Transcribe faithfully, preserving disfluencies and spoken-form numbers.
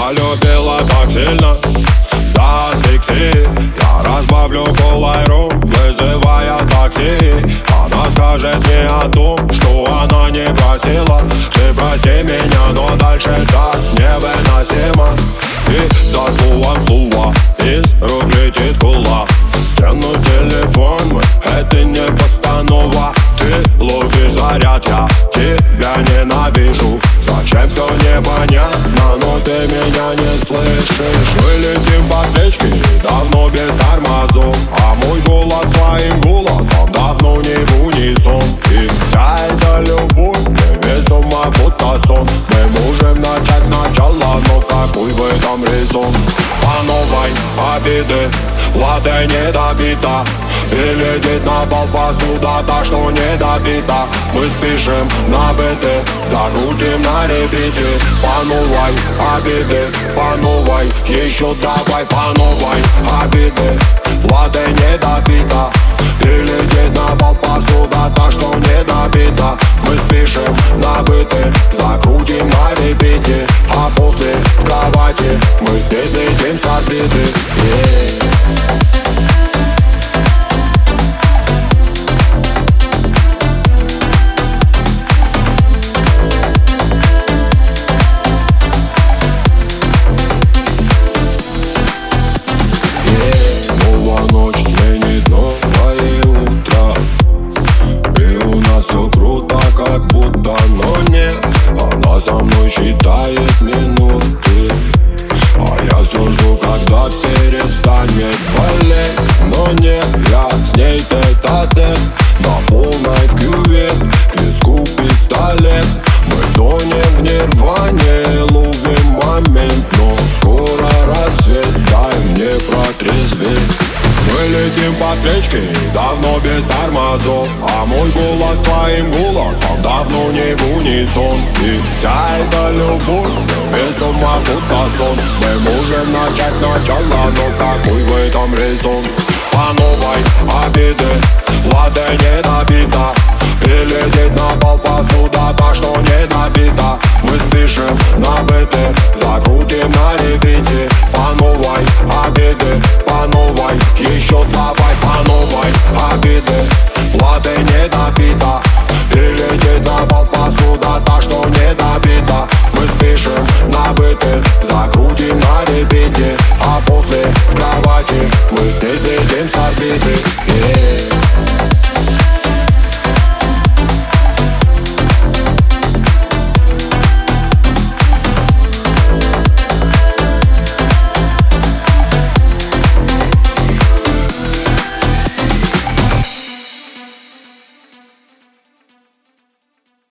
полюбила так сильно до асфиксии. Я разбавлю колой ром, вызывая такси. Она скажет мне о том, что она не просила. Ты прости меня, но дальше так невыносимо. И за словом слово из рук летит кулак. Стянуть телефон мой, это не постанова. Ты ловишь заряд, я тебя ненавижу. Зачем все непонятно, но ты меня не слышишь. Мы летим по встречке, давно без тормозов. А мой голос твоим голосом давно не в унисон. И вся эта любовь невесома, будто сон. Мы можем начать сначала, но какой в этом резон? По новой обиды, латте не добита. И летит на пол посуда, так что не добита. Мы спешим на быты, закрутим на репите. По новой обиды, по новой, еще давай по новой обиды. Латте не добита. И летит на пол посуда, так что не добита. Мы спешим на быты, закрутим на репите. А после в кровати мы здесь летим с орбиты. Yeah. За мной считает минуты, а я все жду, когда перестанет болеть. Но нет, я с ней тет-а-тет, на полной в кювет, к виску пистолет. Мы тонем в нирване, ловим момент, но скоро рассвет, дай мне протрезветь. Мы летим по встречке, давно без тормозов. А мой голос твоим голосом давно не в унисон. И вся эта любовь без ума, будто сон. Мы можем начать сначала, но какой в этом резон? По новой обиды, латте не